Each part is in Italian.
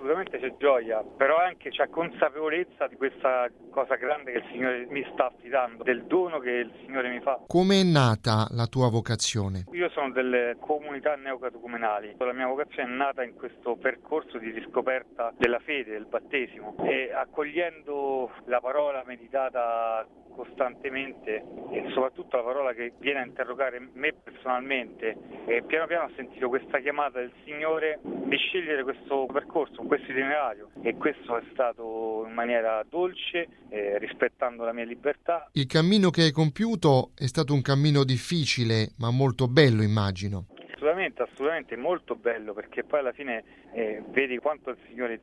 assolutamente c'è gioia, però anche c'è consapevolezza di questa cosa grande che il Signore mi sta affidando, del dono che il Signore mi fa. Come è nata la tua vocazione? Io sono delle comunità neocatecumenali. La mia vocazione è nata in questo percorso di riscoperta della fede, del battesimo, e accogliendo la parola meditata costantemente e soprattutto la parola che viene a interrogare me personalmente, e piano piano ho sentito questa chiamata del Signore di scegliere questo percorso, questo itinerario, e questo è stato in maniera dolce, rispettando la mia libertà. Il cammino che hai compiuto è stato un cammino difficile ma molto bello, immagino. Assolutamente molto bello, perché poi alla fine vedi quanto il Signore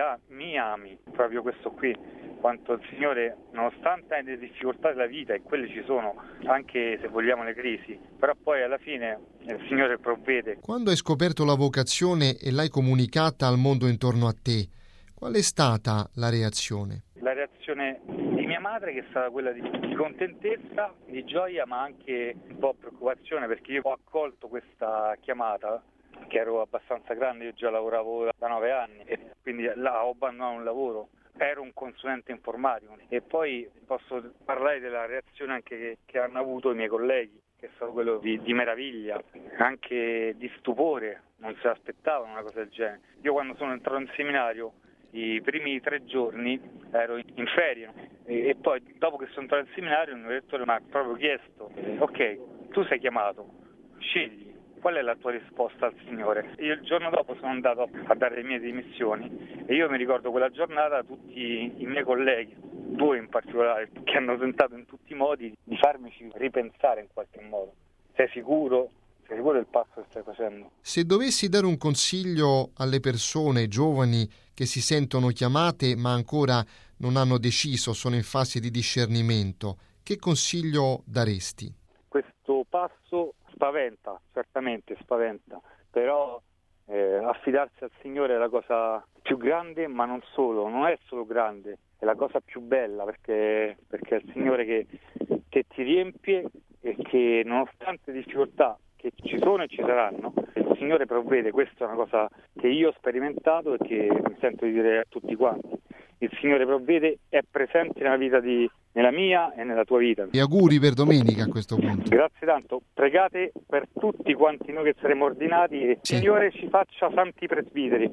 mi ami, proprio questo qui, quanto il Signore, nonostante le difficoltà della vita, e quelle ci sono, anche se vogliamo le crisi, però poi alla fine il Signore provvede. Quando hai scoperto la vocazione e l'hai comunicata al mondo intorno a te, qual è stata la reazione? La reazione di mia madre, che è stata quella di contentezza, di gioia, ma anche un po' preoccupazione, perché io ho accolto questa chiamata, che ero abbastanza grande, io già lavoravo da 9 anni, e quindi là ho abbandonato un lavoro, ero un consulente informatico, e poi posso parlare della reazione anche che hanno avuto i miei colleghi, che è stato quello di meraviglia, anche di stupore, non se l'aspettavano una cosa del genere. Io quando sono entrato in seminario, i primi 3 giorni ero in ferie, e poi dopo che sono entrato in seminario il mio direttore mi ha proprio chiesto: ok, tu sei chiamato, scegli, qual è la tua risposta al Signore? Io il giorno dopo sono andato a dare le mie dimissioni, e io mi ricordo quella giornata tutti i miei colleghi, 2 in particolare, che hanno tentato in tutti i modi di farmici ripensare in qualche modo. Sei sicuro? Sei sicuro del passo che stai facendo? Se dovessi dare un consiglio alle persone giovani che si sentono chiamate ma ancora non hanno deciso, sono in fase di discernimento, che consiglio daresti? Questo passo spaventa, certamente spaventa, però affidarsi al Signore è la cosa più grande, ma non solo, non è solo grande, è la cosa più bella, perché è il Signore che ti riempie, e che nonostante difficoltà che ci sono e ci saranno, il Signore provvede. Questa è una cosa che io ho sperimentato e che mi sento di dire a tutti quanti. Il Signore provvede, è presente nella vita nella mia e nella tua vita. E auguri per domenica a questo punto. Grazie tanto. Pregate per tutti quanti noi che saremo ordinati, e il Signore ci faccia santi presbiteri.